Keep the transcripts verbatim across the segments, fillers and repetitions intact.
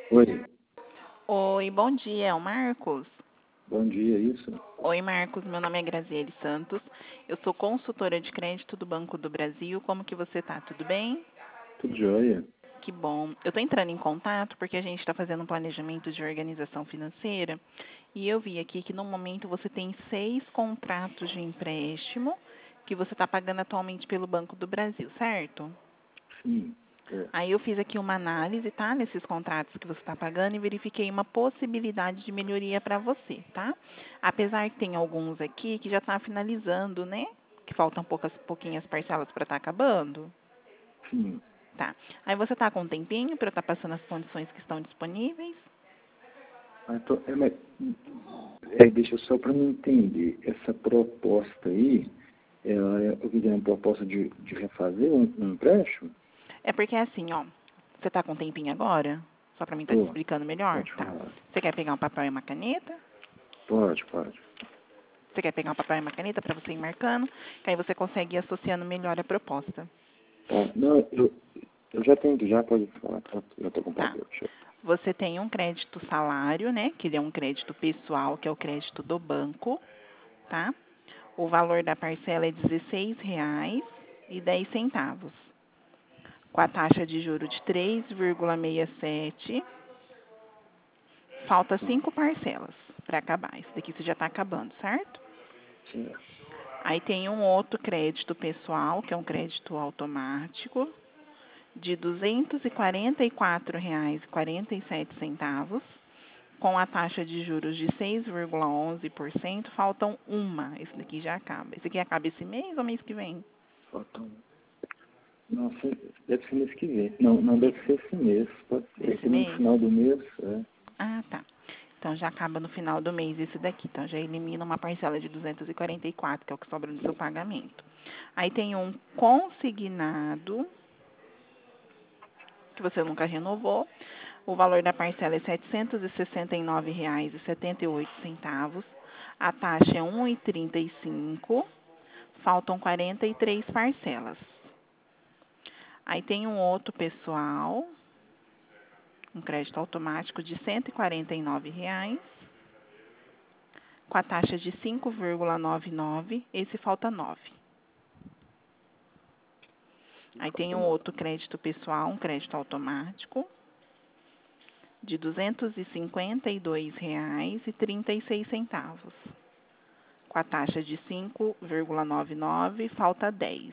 Oi, Oi, bom dia, é o Marcos? bom dia, isso? Oi, Marcos, meu nome é Graziele Santos, eu sou consultora de crédito do Banco do Brasil, como que você tá? Tudo bem? Tudo jóia? Que bom. Eu estou entrando em contato porque a gente está fazendo um planejamento de organização financeira e eu vi aqui que no momento você tem seis contratos de empréstimo que você está pagando atualmente pelo Banco do Brasil, certo? Sim, é, Aí eu fiz aqui uma análise, tá, nesses contratos que você está pagando e verifiquei uma possibilidade de melhoria para você, tá? Apesar que tem alguns aqui que já está finalizando, né? Que faltam poucas, pouquinhas parcelas para estar acabando. sim. Tá. Aí você está com um tempinho para eu estar passando as condições que estão disponíveis? Ah, tô, é, mas, é, deixa só para me entender, essa proposta aí, ela é, eu vi uma proposta de, de refazer um, um empréstimo? É porque é assim, ó. Você está com um tempinho agora? Só para mim estar te Tô, explicando melhor? pode Tá. falar. Você quer pegar um papel e uma caneta? Pode, pode. Você quer pegar um papel e uma caneta para você ir marcando? Que aí você consegue ir associando melhor a proposta. Tá, não, eu, eu já tenho, já pode falar, tá, já tô com o Tá. papel, deixa eu- Você tem um crédito salário, né? Que ele é um crédito pessoal, que é o crédito do banco, tá? O valor da parcela é dezesseis reais e dez centavos, com a taxa de juro de três vírgula sessenta e sete. Falta cinco parcelas para acabar. Esse daqui você já está acabando, certo? certo. Aí tem um outro crédito pessoal, que é um crédito automático, de duzentos e quarenta e quatro reais e quarenta e sete centavos, com a taxa de juros de seis vírgula onze por cento. Faltam uma. Esse daqui já acaba. Esse aqui acaba esse mês ou mês que vem? Falta um. Nossa, deve ser mês que vem. Não, não deve ser esse mês, pode ser Esse que no mês? final do mês, é. Ah, tá. Então já acaba no final do mês esse daqui. Então já elimina uma parcela de duzentos e quarenta e quatro, que é o que sobra do seu pagamento. Aí tem um consignado, que você nunca renovou. O valor da parcela é setecentos e sessenta e nove reais e setenta e oito centavos. A taxa é um vírgula trinta e cinco. Faltam quarenta e três parcelas. Aí tem um outro pessoal, um crédito automático de cento e quarenta e nove reais, com a taxa de cinco vírgula noventa e nove. Esse falta nove. Aí tem Falta um nove. outro crédito pessoal, um crédito automático, de duzentos e cinquenta e dois reais e trinta e seis centavos, com a taxa de cinco vírgula noventa e nove. Falta dez.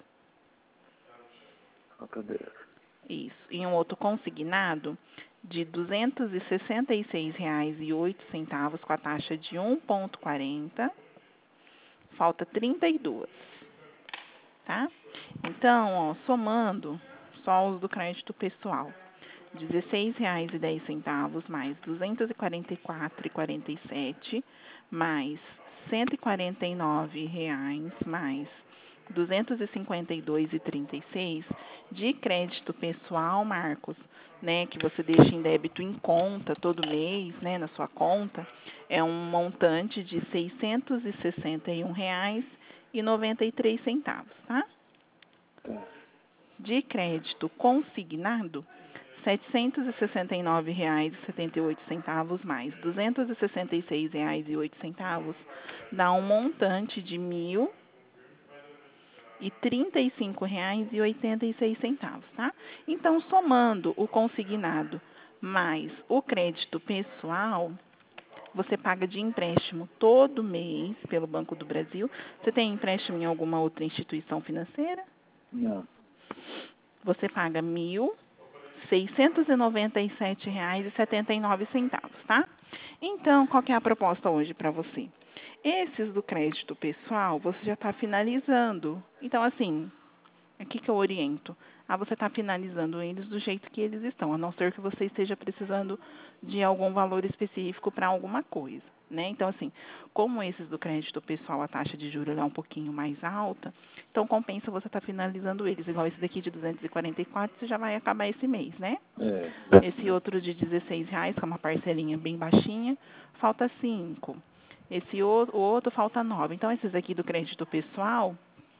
Falta dez. Isso. E um outro consignado de duzentos e sessenta e seis reais e oito centavos, com a taxa de um vírgula quarenta. Falta trinta e dois, tá? Então, ó, somando só os do crédito pessoal, dezesseis reais e dez centavos mais duzentos e quarenta e quatro e quarenta e sete mais cento e quarenta e nove reais mais duzentos e cinquenta e dois e trinta e seis de crédito pessoal, Marcos, né, que você deixa em débito em conta todo mês, né, na sua conta, é um montante de seiscentos e sessenta e um reais e noventa e três centavos, tá? Tá. De crédito consignado, setecentos e sessenta e nove reais e setenta e oito centavos mais duzentos e sessenta e seis reais e oito centavos dá um montante de mil e trinta e cinco reais e oitenta e seis centavos, tá? Então, somando o consignado mais o crédito pessoal, você paga de empréstimo todo mês pelo Banco do Brasil. Você tem empréstimo em alguma outra instituição financeira? Não, Você paga mil seiscentos e noventa e sete reais e setenta e nove centavos, tá? Então, qual que é a proposta hoje para você? Esses do crédito pessoal, você já está finalizando. Então, assim, o que, que eu oriento? Ah, você está finalizando eles do jeito que eles estão, a não ser que você esteja precisando de algum valor específico para alguma coisa, né? Então, assim, como esses do crédito pessoal, a taxa de juros é um pouquinho mais alta, então compensa você estar finalizando eles. Igual esse daqui de duzentos e quarenta e quatro, você já vai acabar esse mês, né? é, Esse é, outro de dezesseis reais, que é uma parcelinha bem baixinha, falta cinco. Esse outro, o outro falta nove. Então, esses aqui do crédito pessoal,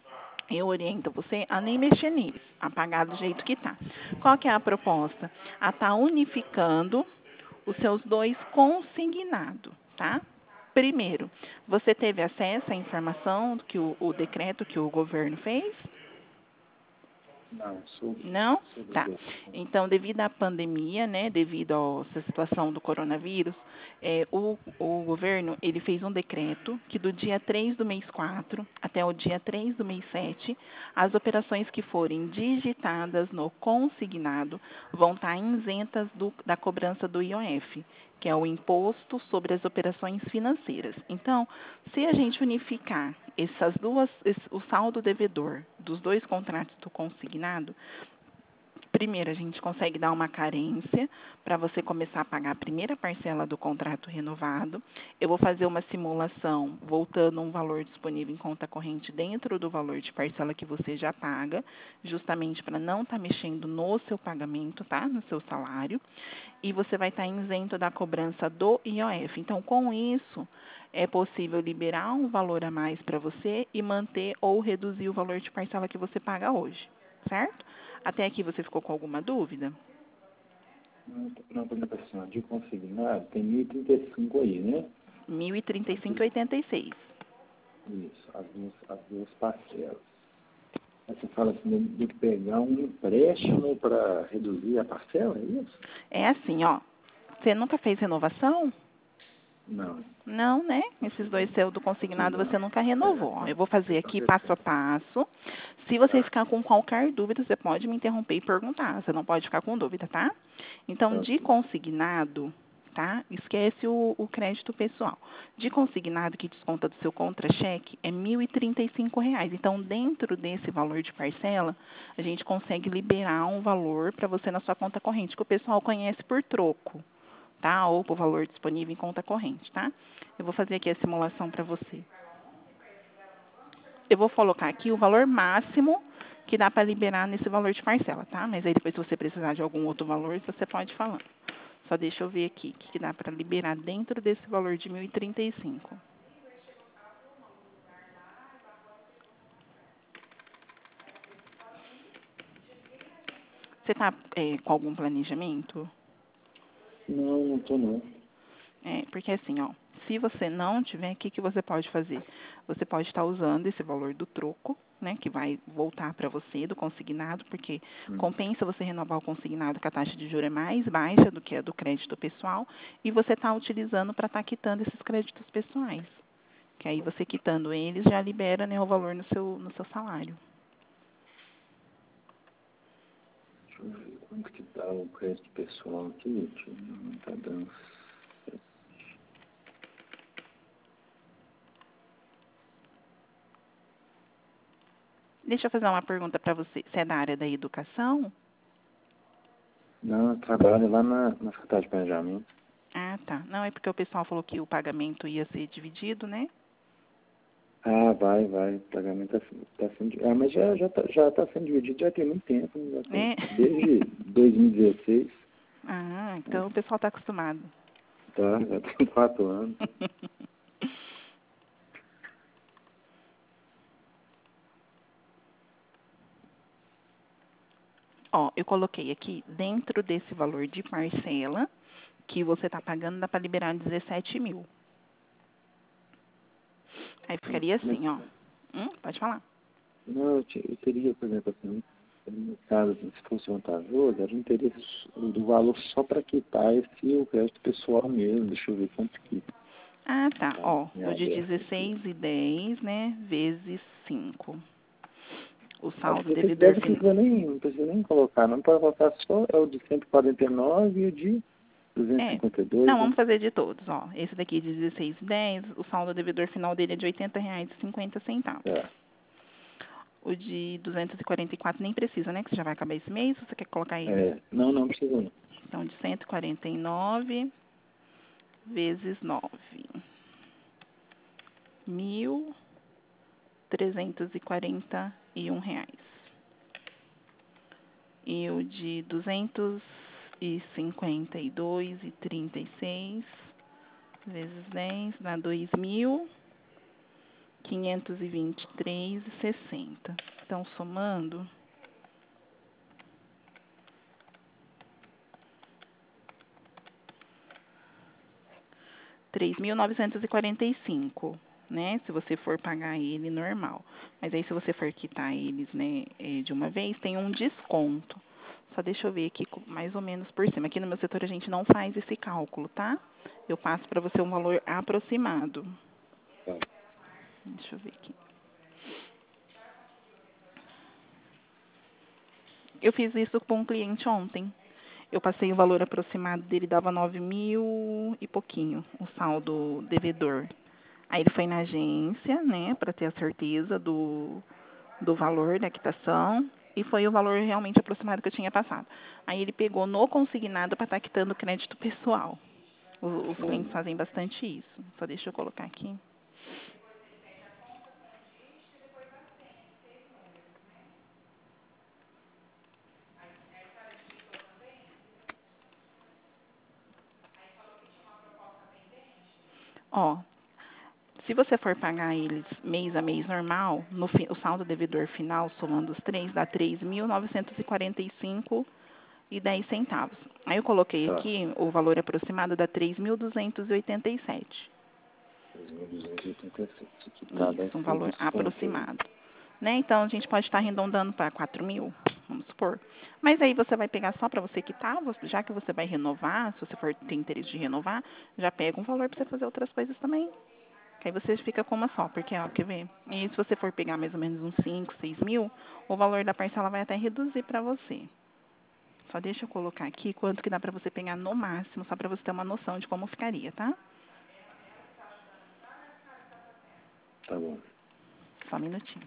eu oriento você a nem mexer neles, a pagar do jeito que tá. Qual que é a proposta? A estar unificando os seus dois consignados, tá? Primeiro, você teve acesso à informação que o, o decreto que o governo fez? Não, sobre, Não? sobre o Tá. quê? Então, devido à pandemia, né, devido a essa situação do coronavírus, é, o, o governo ele fez um decreto que do dia três do mês quatro até o dia três do mês sete, as operações que forem digitadas no consignado vão estar isentas do, da cobrança do I O F, que é o Imposto sobre as Operações Financeiras. Então, se a gente unificar essas duas, esse- o saldo devedor dos dois contratos do consignado, primeiro, a gente consegue dar uma carência para você começar a pagar a primeira parcela do contrato renovado. Eu vou fazer uma simulação voltando um valor disponível em conta corrente dentro do valor de parcela que você já paga, justamente para não estar mexendo no seu pagamento, tá? No seu salário. E você vai estar isento da cobrança do I O F. Então, com isso, é possível liberar um valor a mais para você e manter ou reduzir o valor de parcela que você paga hoje, certo? Até aqui você ficou com alguma dúvida? Não, não, por exemplo, assim, ó, de consignado, tem mil e trinta e cinco aí, né? mil e trinta e cinco Aqui, e oitenta e seis. isso, as duas, as duas parcelas. Aí você fala assim, tem tem que pegar um empréstimo para reduzir a parcela, é isso? É assim, ó. Você nunca fez renovação? Não, Não, né? Esses dois seu do consignado você não. nunca É, renovou. Ó, não, eu vou fazer questão aqui passo a recente. passo. Se você Tá, ficar com qualquer dúvida, você pode me interromper e perguntar. Você não pode ficar com dúvida, tá? Então, tá de ok. consignado, tá? Esquece o, o crédito pessoal. De consignado que desconta do seu contra-cheque é mil e trinta e cinco reais. Então, dentro desse valor de parcela, a gente consegue liberar um valor para você na sua conta corrente, que o pessoal conhece por troco, tá? Ou por valor disponível em conta corrente, tá? Eu vou fazer aqui a simulação para você. Eu vou colocar aqui o valor máximo que dá para liberar nesse valor de parcela, tá? Mas aí depois, se você precisar de algum outro valor, você pode falar. Só deixa eu ver aqui o que, que dá para liberar dentro desse valor de mil e trinta e cinco. Você está com algum planejamento? Não, não tô não. É, porque assim, ó, se você não tiver, o que, que você pode fazer? Você pode estar usando esse valor do troco, né, que vai voltar para você do consignado, porque Hum. compensa você renovar o consignado que a taxa de juros é mais baixa do que a do crédito pessoal, e você está utilizando para estar quitando esses créditos pessoais. Que aí você quitando eles já libera, né, o valor no seu, no seu salário. Deixa eu ver quanto que tá o crédito pessoal aqui, tio. Não tá dando. Deixa eu fazer uma pergunta para você. Você é da área da educação? Não, eu trabalho lá na, na Faculdade de Planejamento. Ah, tá. Não, é porque o pessoal falou que o pagamento ia ser dividido, né? Ah, vai, vai. O pagamento tá, tá sendo. Ah, mas já, já, tá, já tá sendo dividido já tem muito tempo, né? Já tem, Né? desde dois mil e dezesseis. Ah, Né? então o pessoal está acostumado. Tá, já tem quatro anos. Ó, eu coloquei aqui, dentro desse valor de parcela que você está pagando, dá para liberar dezessete mil. Aí ficaria Mas, assim, ó. Hum, pode falar. não, eu, te- eu teria, por exemplo, assim, no caso, assim, se fosse vantajoso, era um interesse do valor só para quitar esse o crédito pessoal mesmo. Deixa eu ver quanto que Ah, tá. tá Ó, em o de aberto aqui. dezesseis e dez, né, vezes cinco. O Acho saldo que se devedor quiser não final. precisa nem, não precisa nem colocar, não pode colocar só é o de cento e quarenta e nove e o de duzentos e É. cinquenta e Não, dois, né? vamos fazer de todos, ó. Esse daqui de dezesseis e dez, o saldo devedor final dele é de oitenta reais e cinquenta centavos. É, O de duzentos e quarenta e quatro nem precisa, né? Que você já vai acabar esse mês, ou você quer colocar ele? é, não, não precisa não. Então, de cento e quarenta e nove vezes nove. Mil trezentos e quarenta e um reais. E o de duzentos e cinquenta e dois e trinta e seis vezes dez dá dois mil quinhentos e vinte e três e sessenta. Então, somando, três mil novecentos e quarenta e cinco, né? Se você for pagar ele normal. Mas aí, se você for quitar eles, né, é, de uma vez, tem um desconto. Só deixa eu ver aqui mais ou menos por cima. Aqui no meu setor a gente não faz esse cálculo, tá? Eu passo para você um valor aproximado. Tá. Deixa eu ver aqui. Eu fiz isso com um cliente ontem. Eu passei o valor aproximado dele, dava nove mil e pouquinho, o saldo devedor. Aí ele foi na agência, né, para ter a certeza do, do valor da quitação, e foi o valor realmente aproximado que eu tinha passado. Aí ele pegou no consignado para estar quitando crédito pessoal. Os, os clientes fazem bastante isso. Só deixa eu colocar aqui. Ó, se você for pagar eles mês a mês normal, no, o saldo devedor final, somando os três, dá três mil novecentos e quarenta e cinco e dez centavos. Aí eu coloquei Tá. aqui o valor aproximado dá três mil duzentos e oitenta e sete. três mil duzentos e oitenta e sete. Aqui tá, deve Isso, um ser o valor desconto aí. aproximado. Né? Então, a gente pode estar arredondando para quatro mil, vamos supor. Mas aí você vai pegar só para você quitar, já que você vai renovar, se você for ter interesse de renovar, já pega um valor para você fazer outras coisas também. Que aí você fica com uma só, porque, ó, quer ver? E se você for pegar mais ou menos uns cinco, seis mil, o valor da parcela vai até reduzir para você. Só deixa eu colocar aqui quanto que dá para você pegar no máximo, só para você ter uma noção de como ficaria, tá? Tá bom. Só um minutinho.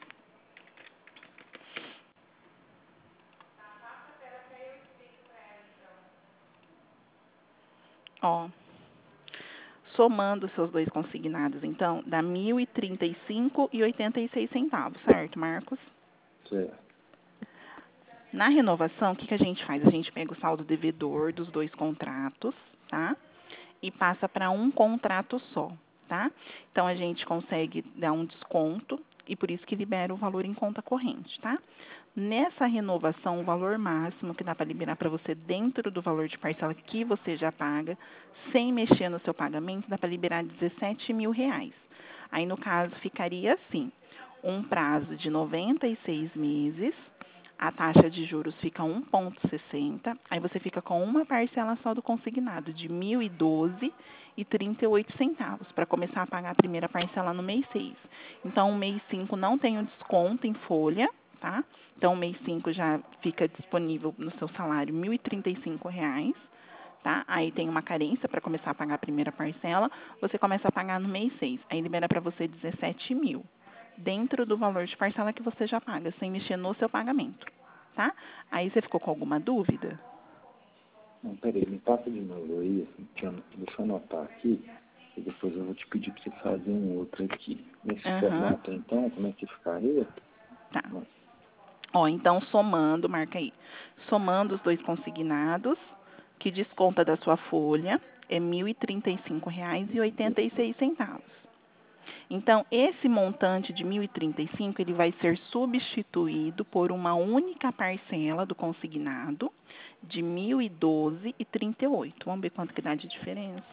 Ó, somando os seus dois consignados, então, dá mil e trinta e cinco e oitenta e seis centavos, certo, Marcos? Certo. Na renovação, o que, que a gente faz? A gente pega o saldo devedor dos dois contratos, tá? E passa para um contrato só, tá? Então, a gente consegue dar um desconto e por isso que libera o valor em conta corrente, tá? Nessa renovação, o valor máximo que dá para liberar para você dentro do valor de parcela que você já paga, sem mexer no seu pagamento, dá para liberar dezessete mil reais. Aí, no caso, ficaria assim, um prazo de noventa e seis meses, a taxa de juros fica um vírgula sessenta, aí você fica com uma parcela só do consignado, de mil e doze reais e trinta e oito centavos, para começar a pagar a primeira parcela no mês seis. Então, o mês cinco não tem o desconto em folha, tá? Então, o mês cinco já fica disponível no seu salário mil e trinta e cinco reais, tá? Aí tem uma carência para começar a pagar a primeira parcela, você começa a pagar no mês seis. Aí libera para você dezessete mil, dentro do valor de parcela que você já paga, sem mexer no seu pagamento, tá? Aí você ficou com alguma dúvida? Não, peraí, me passa de novo aí, assim, deixa eu anotar aqui, e depois eu vou te pedir para você fazer um outro aqui. Nesse Aham, formato, então, como é que ficaria? tá. Não. Ó, então somando, marca aí, somando os dois consignados, que desconta da sua folha, é mil e trinta e cinco reais e oitenta e seis centavos. Então, esse montante de mil e trinta e cinco, ele vai ser substituído por uma única parcela do consignado de mil e doze reais e trinta e oito centavos. Vamos ver quanto que dá de diferença.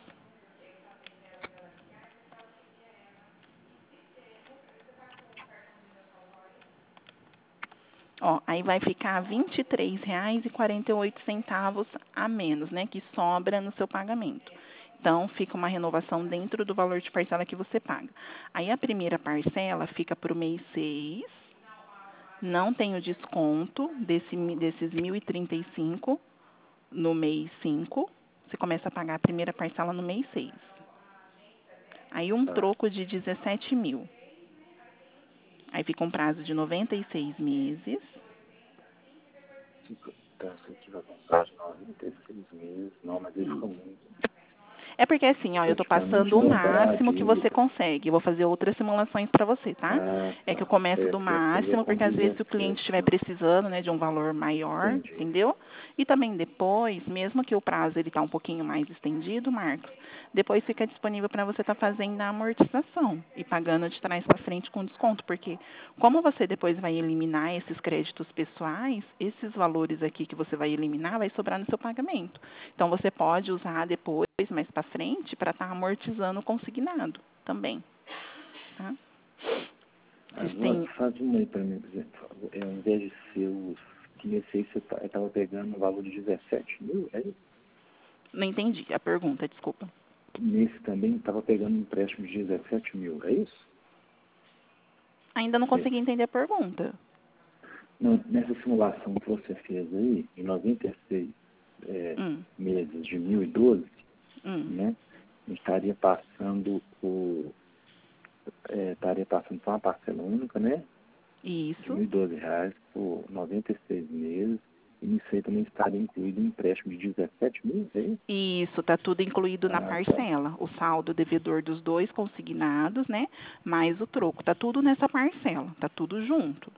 Ó, aí vai ficar vinte e três reais e quarenta e oito centavos a menos, né, que sobra no seu pagamento. Então, fica uma renovação dentro do valor de parcela que você paga. Aí, a primeira parcela fica para o mês seis, não tem o desconto desse, desses mil e trinta e cinco no mês cinco. Você começa a pagar a primeira parcela no mês seis. Aí, um Tá. troco de dezessete mil. Aí, fica um prazo de noventa e seis meses. Fica, então, isso aqui vai comprar de noventa e seis meses. Não, mas ele Hum. ficou muito. É porque assim, ó, eu tô praticamente passando o dobrar a máximo que você dívida. consegue. Eu vou fazer outras simulações para você, tá? Ah, É que eu tá. começo do Certo, vai fazer máximo, com porque às vezes se o cliente dezessete, estiver né? precisando, né, de um valor maior, Entendi. entendeu? E também depois, mesmo que o prazo ele tá um pouquinho mais estendido, Marcos, depois fica disponível para você estar fazendo a amortização e pagando de trás para frente com desconto, porque como você depois vai eliminar esses créditos pessoais, esses valores aqui que você vai eliminar vai sobrar no seu pagamento. Então você pode usar depois, mais para frente, para estar amortizando o consignado também, tá? Vocês Agora, têm... faz uma aí para mim, por exemplo. É, ao invés de ser os nesse aí você estava pegando um valor de dezessete mil, é isso? Não entendi a pergunta, desculpa. Nesse também estava pegando um empréstimo de dezessete mil, é isso? Ainda não É. consegui entender a pergunta. Não, nessa simulação que você fez aí, em noventa e seis é, Hum, meses de mil e doze, hum, né? Estaria passando o. É, estaria passando só uma parcela única, né? De isso. mil e doze reais por noventa e seis meses. E nisso aí também estaria incluído um empréstimo de dezessete mil, é isso? Isso, está tudo incluído na Ah, tá. parcela. O saldo devedor dos dois consignados, né? Mais o troco. Está tudo nessa parcela. Está tudo junto.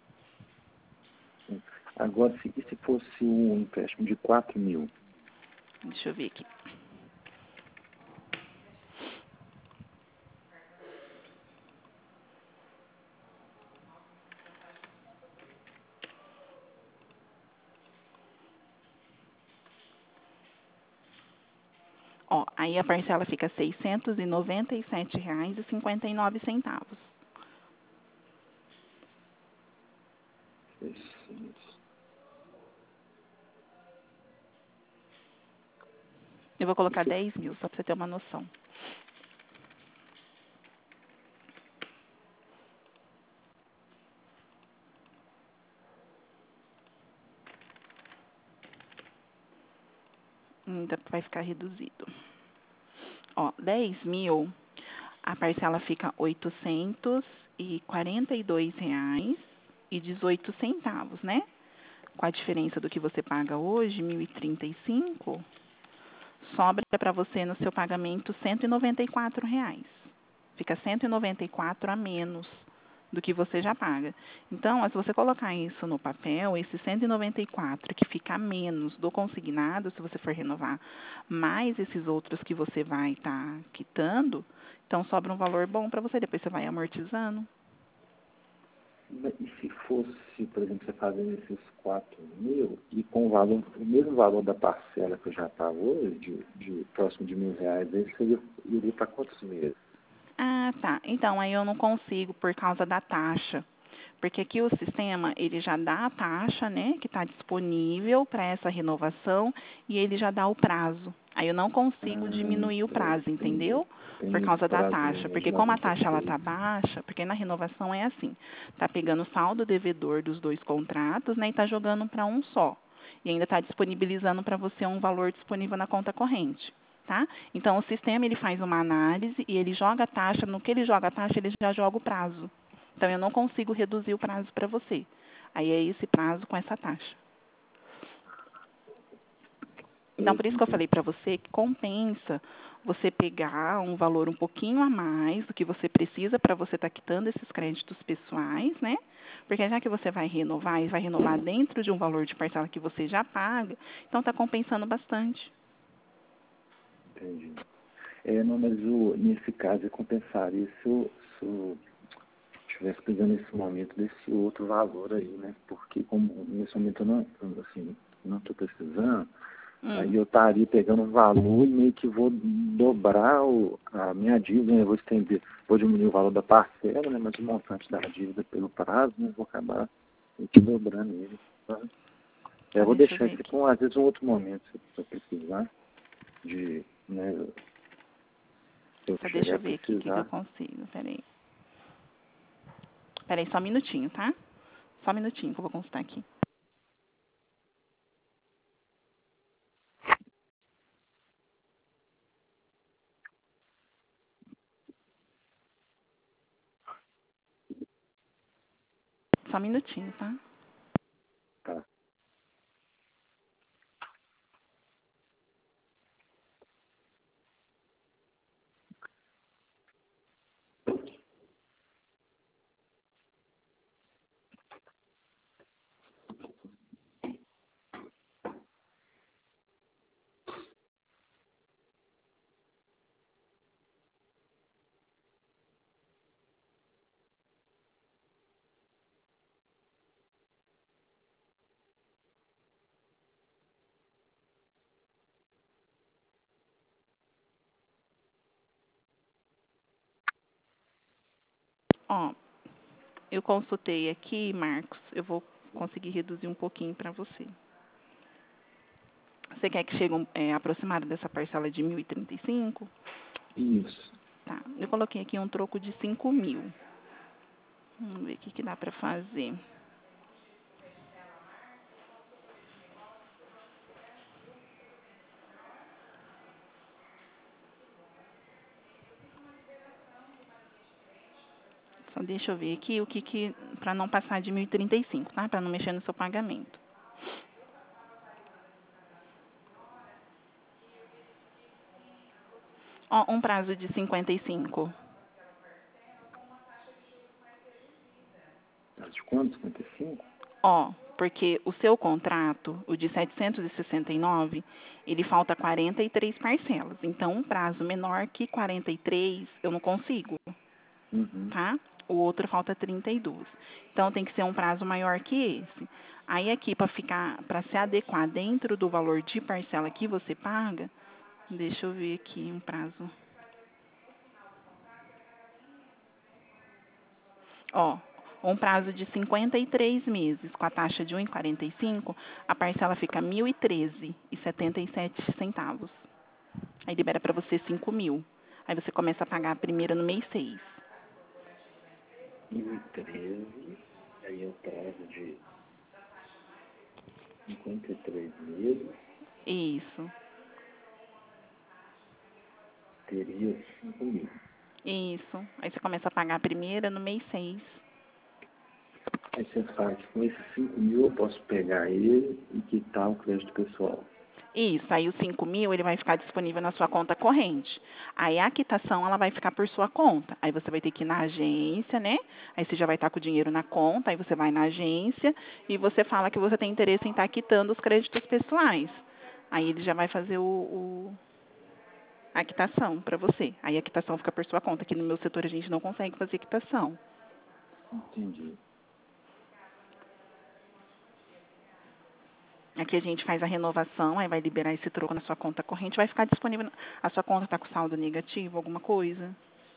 Agora, se, e se fosse um empréstimo de quatro mil? Deixa eu ver aqui. Ó, aí a parcela fica seiscentos e noventa e sete reais e cinquenta e nove centavos. seiscentos. Eu vou colocar Isso, dez mil, só para você ter uma noção. Então vai ficar reduzido. Ó, dez mil, a parcela fica oitocentos e quarenta e dois reais e dezoito centavos, né? Com a diferença do que você paga hoje, mil e trinta e cinco, sobra para você no seu pagamento cento e noventa e quatro reais. Fica cento e noventa e quatro a menos do que você já paga. Então, se você colocar isso no papel, esse cento e noventa e quatro que fica a menos do consignado, se você for renovar, mais esses outros que você vai estar tá quitando, então sobra um valor bom para você, depois você vai amortizando. E se fosse, por exemplo, você fazendo esses quatro mil e com o valor, o mesmo valor da parcela que eu já pago hoje, de, de próximo de mil reais, aí seria, iria para quantos meses? Ah, tá. Então, aí eu não consigo por causa da taxa. Porque aqui o sistema, ele já dá a taxa, né, que está disponível para essa renovação e ele já dá o prazo. Aí eu não consigo Ah, diminuir o certo, prazo, entendi. entendeu? Por Tem esse causa da prazo taxa. aí de Porque como a noventa e taxa ela seis. tá baixa, porque na renovação é assim, tá pegando o saldo devedor dos dois contratos, né, e tá jogando para um só. E ainda está disponibilizando para você um valor disponível na conta corrente. Tá? Então, o sistema ele faz uma análise e ele joga a taxa. No que ele joga a taxa, ele já joga o prazo. Então, eu não consigo reduzir o prazo para você. Aí é esse prazo com essa taxa. Então, por Certo, isso que eu entendi. falei para você que compensa você pegar um valor um pouquinho a mais do que você precisa para você estar quitando esses créditos pessoais, né? Porque já que você vai renovar e vai renovar dentro de um valor de parcela que você já paga, então está compensando bastante. Entendi. É, não, mas o, nesse caso eu compensaria se eu, se eu estivesse pegando nesse momento desse outro valor aí, né? Porque como nesse momento eu não, assim, não estou precisando, Hum. aí eu estaria pegando um valor e meio que vou dobrar o, a minha dívida, né? Eu vou estender, vou diminuir o valor da parcela, né? Mas o montante da dívida pelo prazo, né? Vou acabar meio que dobrando ele. Tá? Tá, Eu vou deixa eu deixar ver isso aqui. para, às vezes, um outro momento, se eu precisar, de, né? Se eu Só deixa chegar a eu ver aqui o que, que eu precisar. consigo. Peraí. Peraí, só um minutinho, tá? Só um minutinho que eu vou consultar aqui. Só um minutinho, tá? Tá. Ó, eu consultei aqui, Marcos, eu vou conseguir reduzir um pouquinho para você. Você quer que chegue um, é, aproximado dessa parcela de mil e trinta e cinco? Isso. Tá, eu coloquei aqui um troco de cinco mil. Vamos ver o que, que dá para fazer. Só deixa eu ver aqui o que que... para não passar de mil e trinta e cinco, tá? Para não mexer no seu pagamento. Ó, um prazo de cinquenta e cinco. De quanto? cinquenta e cinco? Ó, porque o seu contrato, o de setecentos e sessenta e nove, ele falta quarenta e três parcelas. Então, um prazo menor que quarenta e três, eu não consigo, Uhum. tá? O outro falta trinta e dois. Então, tem que ser um prazo maior que esse. Aí, aqui, para ficar, para se adequar dentro do valor de parcela que você paga, deixa eu ver aqui um prazo. Ó, um prazo de cinquenta e três meses, com a taxa de um vírgula quarenta e cinco, a parcela fica mil e treze reais e setenta e sete centavos. Aí libera para você cinco mil. Aí você começa a pagar a primeira no mês seis. mil e treze, aí é o prazo de cinquenta e três meses, Isso, teria cinco mil. isso. Aí você começa a pagar a primeira no mês seis. Aí você faz, com esses cinco mil eu posso pegar ele e quitar o crédito pessoal. Isso, aí os cinco mil ele vai ficar disponível na sua conta corrente. Aí a quitação ela vai ficar por sua conta. Aí você vai ter que ir na agência, né? Aí você já vai estar com o dinheiro na conta, aí você vai na agência e você fala que você tem interesse em estar quitando os créditos pessoais. Aí ele já vai fazer o, o a quitação para você. Aí a quitação fica por sua conta. Aqui no meu setor a gente não consegue fazer quitação. Entendi. Aqui a gente faz a renovação, aí vai liberar esse troco na sua conta corrente, vai ficar disponível. A sua conta está com saldo negativo, alguma coisa?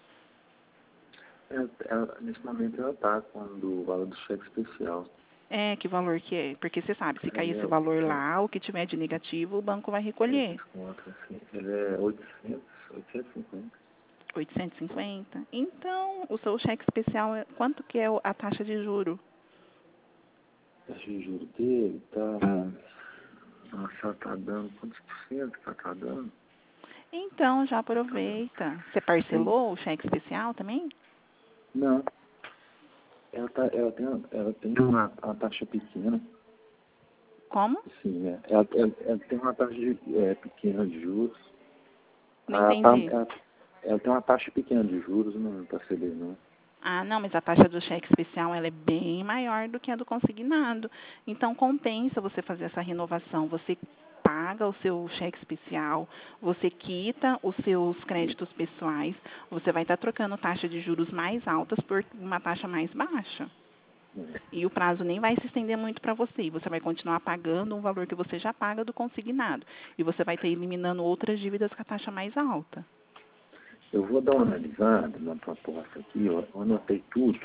Ela, ela, nesse momento ela está com o valor do cheque especial. É, que valor que é? Porque você sabe, se cair Ele esse é, valor é, lá, o que tiver de negativo, o banco vai é recolher. desconto, assim. Ele é oitocentos, oitocentos e cinquenta. oitocentos e cinquenta? Então, o seu cheque especial, é- quanto que é o- a taxa de juro? A taxa de juros dele tá. Nossa, ela tá dando. Quantos por cento que ela tá dando? Então, já aproveita. Você Sim. parcelou o cheque especial também? Não. Ela, tá, ela tem, ela tem uma, uma taxa pequena. Como? Sim, né? Ela, ela, ela tem uma taxa de, é, pequena de juros. Não Ela, tá, entendi. ela, ela tem uma taxa pequena de juros, não parcelei não. Ah, não, mas a taxa do cheque especial ela é bem maior do que a do consignado. Então, compensa você fazer essa renovação. Você paga o seu cheque especial, você quita os seus créditos pessoais, você vai estar trocando taxa de juros mais altas por uma taxa mais baixa. E o prazo nem vai se estender muito para você. E você vai continuar pagando um valor que você já paga do consignado. E você vai estar eliminando outras dívidas com a taxa mais alta. Eu vou dar uma analisada na proposta aqui, eu, eu anotei tudo.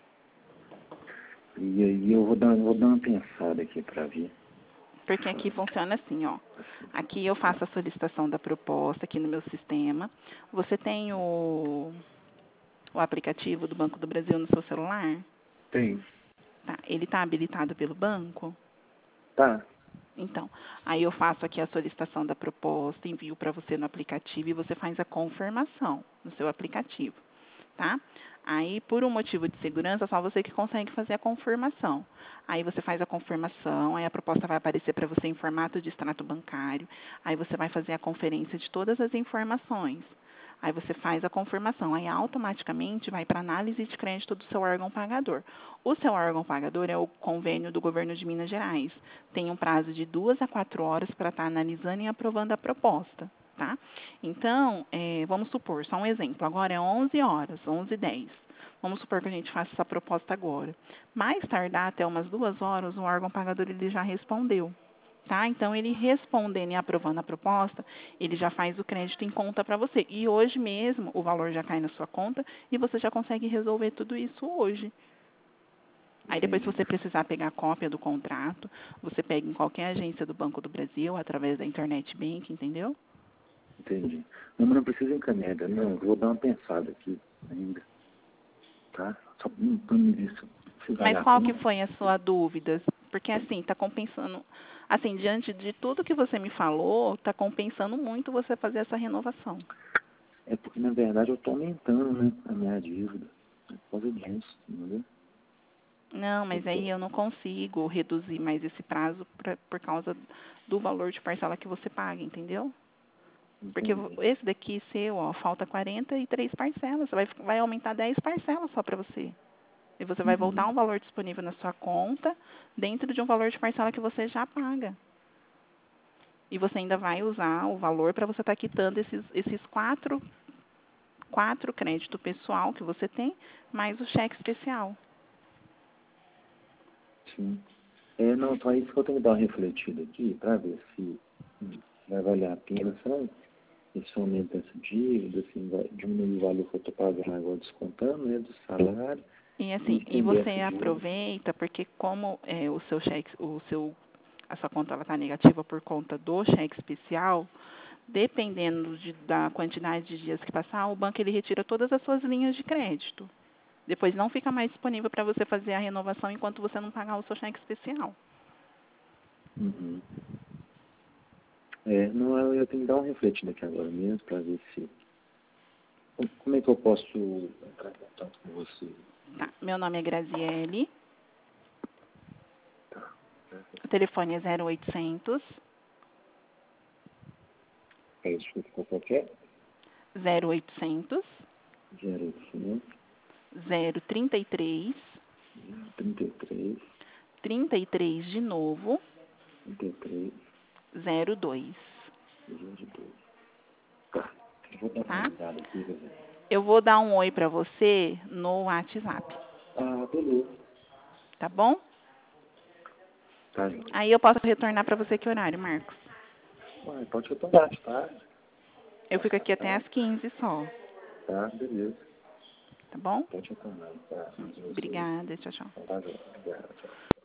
E aí eu vou dar, vou dar uma pensada aqui para ver. Porque aqui funciona assim, ó. Aqui eu faço a solicitação da proposta aqui no meu sistema. Você tem o, o aplicativo do Banco do Brasil no seu celular? Tem. Tá. Ele está habilitado pelo banco? Tá. Então, aí eu faço aqui a solicitação da proposta, envio para você no aplicativo e você faz a confirmação no seu aplicativo, tá? Aí, por um motivo de segurança, só você que consegue fazer a confirmação. Aí você faz a confirmação, aí a proposta vai aparecer para você em formato de extrato bancário, aí você vai fazer a conferência de todas as informações. Aí você faz a confirmação, aí automaticamente vai para análise de crédito do seu órgão pagador. O seu órgão pagador é o convênio do governo de Minas Gerais. Tem um prazo de duas a quatro horas para estar analisando e aprovando a proposta, tá? Então, é, vamos supor, só um exemplo, agora é onze horas, onze e dez. Vamos supor que a gente faça essa proposta agora. Mais tardar até umas duas horas, o órgão pagador ele já respondeu. tá? Então, ele respondendo e aprovando a proposta, ele já faz o crédito em conta para você. E hoje mesmo, o valor já cai na sua conta e você já consegue resolver tudo isso hoje. Aí depois, se Entendi. você precisar pegar a cópia do contrato, você pega em qualquer agência do Banco do Brasil, através da Internet Bank, entendeu? Entendi. Não, mas não precisa encaminhar, não. Eu vou dar uma pensada aqui ainda, tá? Só para me ver se se vale Mas a qual que pena. foi a sua dúvida? Porque assim, está compensando, assim, diante de tudo que você me falou, está compensando muito você fazer essa renovação. É porque, na verdade, eu estou aumentando, né, a minha dívida. É por causa disso, entendeu? Não, mas Eu aí eu não consigo reduzir mais esse prazo pra, por causa do valor de parcela que você paga, entendeu? Porque entendi. esse daqui seu, ó, falta quarenta e três parcelas, vai, vai aumentar dez parcelas só para você. E você vai voltar Uhum. um valor disponível na sua conta dentro de um valor de parcela que você já paga. E você ainda vai usar o valor para você estar quitando esses, esses quatro, quatro créditos pessoal que você tem, mais o cheque especial. Sim. É, não, então é isso que eu tenho que dar uma refletida aqui, para ver se hum, vai valer a pena, sabe? Esse aumento dessa dívida, assim, vai diminuir o valor que eu estou pagando agora, descontando, né, do salário, E e assim, e estender você essa dívida. aproveita porque como é, o seu cheque, o seu, a sua conta está negativa por conta do cheque especial, dependendo de, da quantidade de dias que passar, o banco ele retira todas as suas linhas de crédito. Depois não fica mais disponível para você fazer a renovação enquanto você não pagar o seu cheque especial. Uhum. É, não, eu eu tenho que dar uma refletida aqui agora mesmo, para ver se... Como como é que eu posso entrar em contato com você? Tá. Meu nome é Graziele, Tá. o telefone é zero oitocentos, É isso que qualquer? zero oitocentos, zero oitocentos, zero trinta e três, trinta e três, trinta e três de novo, trinta e três, zero dois, vinte e dois. Tá. Eu vou dar uma tá? ligada aqui, galera. Eu vou dar um oi para você no WhatsApp, Ah, beleza. tá bom? Tá, gente. Aí eu posso retornar para você que horário, Marcos? Ué, pode retornar de tarde. Eu fico Passar aqui até tarde. às quinze só, Tá, beleza. tá bom? Pode retornar. Tá, Hum, mas você... Obrigada, tchau, tchau. Tá, joia. Obrigado, tchau.